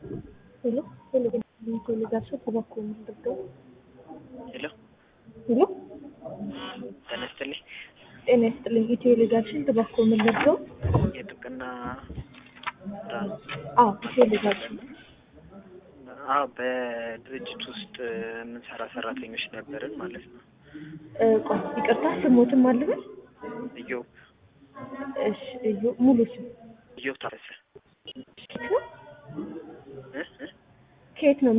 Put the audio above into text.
Hello, hello, hello, garsha tabakko ndabdo. Hello. Hello, ተነስተልኝ ጤና ይስጥልኝ ኢትዮ ጋርሽን tabakko ndabdo. የጥብቅና ኢትዮ ጋርሽን በድርጅት ውስጥ የምንሰራ ሰራተኞች ነበርን ማለት ነው። ቆይ ይቅርታ ስሞትም አልበል። እዮብ እሺ እዮብ ሙሉ ስም እዮብ ታፈሰ። ከየት ነው